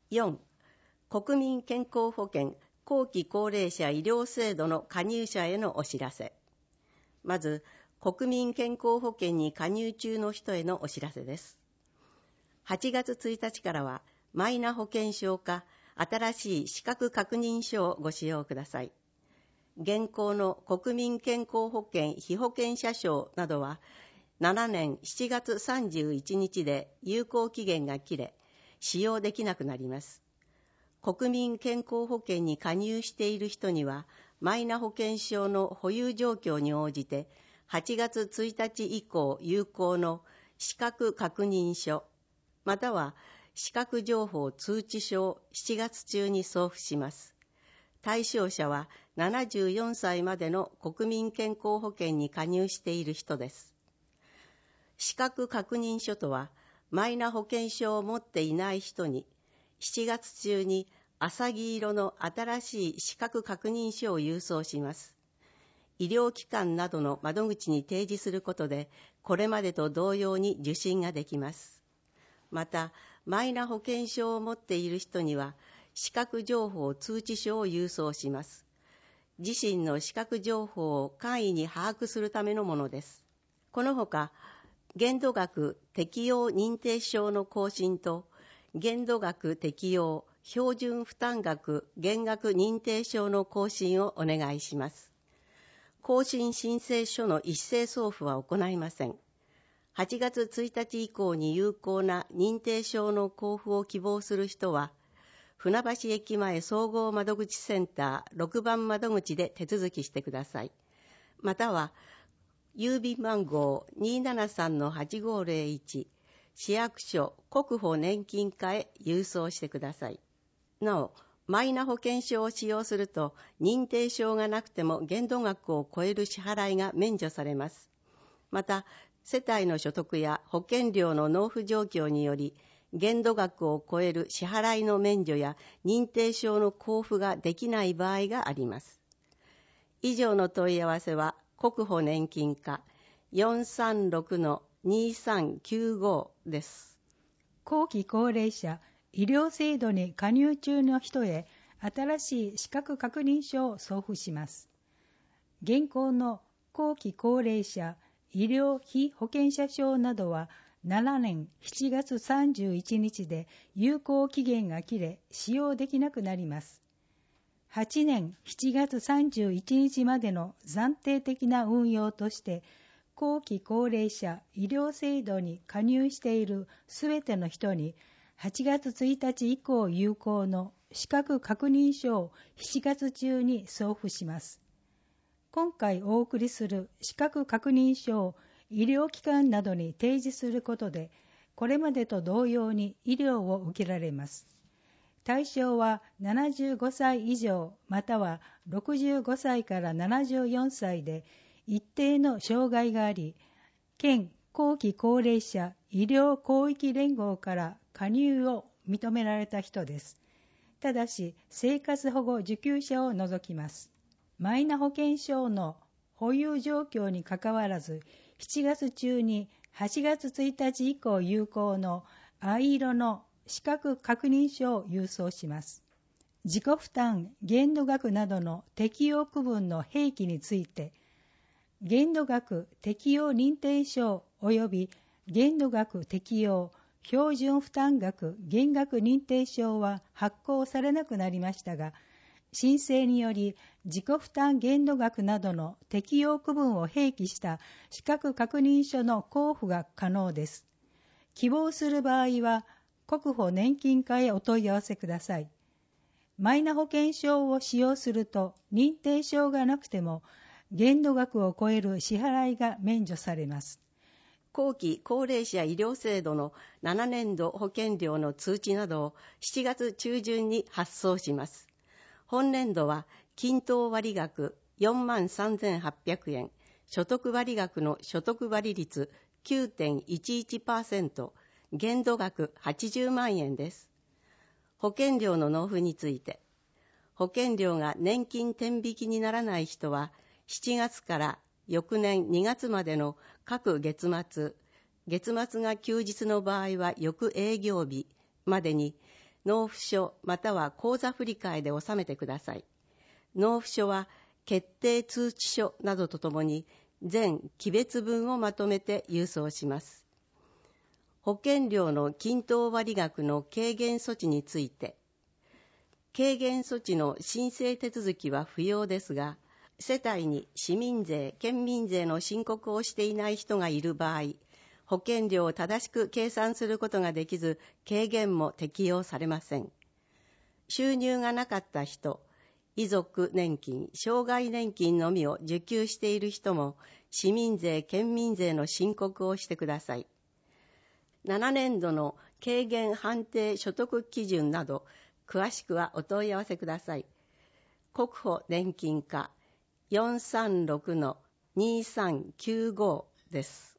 4、国民健康保険後期高齢者医療制度の加入者へのお知らせ。まず、国民健康保険に加入中の人へのお知らせです。8月1日からは、マイナ保険証か新しい資格確認書をご使用ください。現行の国民健康保険被保険者証などは、7年7月31日で有効期限が切れ、使用できなくなります。国民健康保険に加入している人には、マイナ保険証の保有状況に応じて、8月1日以降有効の資格確認書、または資格情報通知書を7月中に送付します。対象者は74歳までの国民健康保険に加入している人です。資格確認書とは、マイナ保険証を持っていない人に、7月中に浅黄色の新しい資格確認書を郵送します。医療機関などの窓口に提示することで、これまでと同様に受診ができます。また、マイナ保険証を持っている人には、資格情報通知書を郵送します。自身の資格情報を簡易に把握するためのものです。このほか、限度額適用認定証の更新と、限度額適用標準負担額減額認定証の更新をお願いします。更新申請書の一斉送付は行いません。8月1日以降に有効な認定証の交付を希望する人は、船橋駅前総合窓口センター6番窓口で手続きしてください。または、郵便番号 273-8501 市役所国保年金課へ郵送してください。なお、マイナ保険証を使用すると認定証がなくても限度額を超える支払いが免除されます。また、世帯の所得や保険料の納付状況により限度額を超える支払いの免除や認定証の交付ができない場合があります。以上の問い合わせは国保年金課 436-2395 です。 後期高齢者医療制度に加入中の人へ新しい資格確認書を送付します。現行の後期高齢者医療被保険者証などは7年7月31日で有効期限が切れ使用できなくなります。8年7月31日までの暫定的な運用として、後期高齢者医療制度に加入しているすべての人に、8月1日以降有効の資格確認書を7月中に送付します。今回お送りする資格確認書を医療機関などに提示することで、これまでと同様に医療を受けられます。対象は75歳以上または65歳から74歳で一定の障害があり、県後期高齢者医療広域連合から加入を認められた人です。ただし生活保護受給者を除きます。マイナ保険証の保有状況にかかわらず、7月中に8月1日以降有効の藍色の資格確認書を郵送します。自己負担限度額などの適用区分の併記について、限度額適用認定証及び限度額適用標準負担額減額認定証は発行されなくなりましたが、申請により自己負担限度額などの適用区分を併記した資格確認書の交付が可能です。希望する場合は国保年金課へお問い合わせください。マイナ保険証を使用すると認定証がなくても限度額を超える支払いが免除されます。 後期高齢者医療制度の7年度保険料の通知などを7月中旬に発送します。本年度は均等割額43,800円、所得割額の所得割率 9.11%、限度額80万円です。保険料の納付について、保険料が年金天引きにならない人は、7月から翌年2月までの各月末が休日の場合は翌営業日までに、 納付書または口座振替で納めてください。納付書は決定通知書などとともに全期別分をまとめて郵送します。保険料の均等割額の軽減措置について、軽減措置の申請手続きは不要ですが、世帯に市民税、県民税の申告をしていない人がいる場合、保険料を正しく計算することができず、軽減も適用されません。収入がなかった人、遺族年金、障害年金のみを受給している人も、市民税、県民税の申告をしてください。7年度の軽減判定所得基準など、詳しくはお問い合わせください。国保年金課 436-2395 です。